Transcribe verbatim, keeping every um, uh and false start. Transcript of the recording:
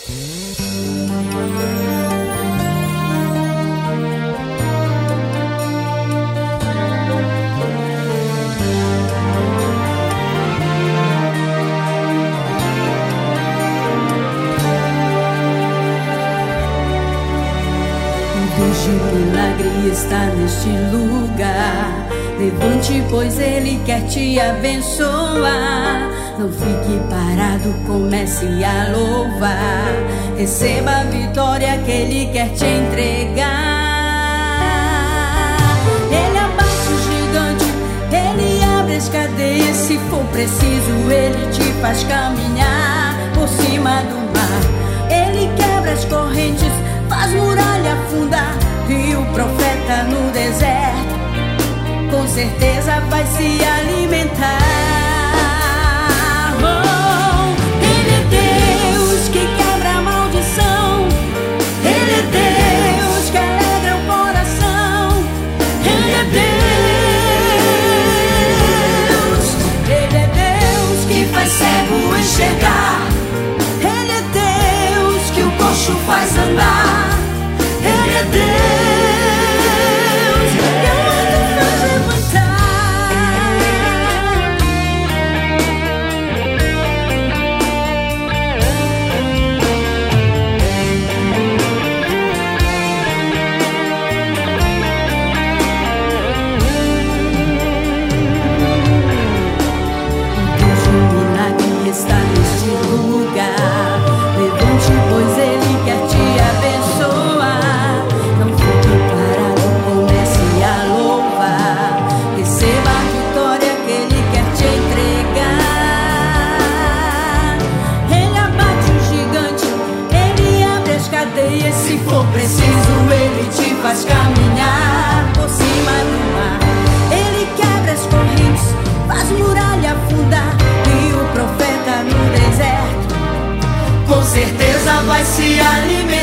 Veja o milagre está neste lugar. Levante, pois Ele quer te abençoar. Não fique parado, comece a louvar. Receba a vitória que Ele quer te entregar. Ele abate o gigante, Ele abre as cadeias. Se for preciso, Ele te faz caminhar por cima do mar. Ele quebra as correntes, faz muralha afundar. E o profeta no deserto com certeza vai se alimentar. Oh, Ele é Deus que quebra a maldição. Ele é Deus que alegra o coração. Ele é Deus. Ele é Deus que faz cego enxergar. Ele é Deus que o coxo faz andar. Ele é Deus. Se for preciso, Ele te faz caminhar por cima do mar. Ele quebra as correntes, faz muralha afundar. E o profeta no deserto com certeza vai se alimentar.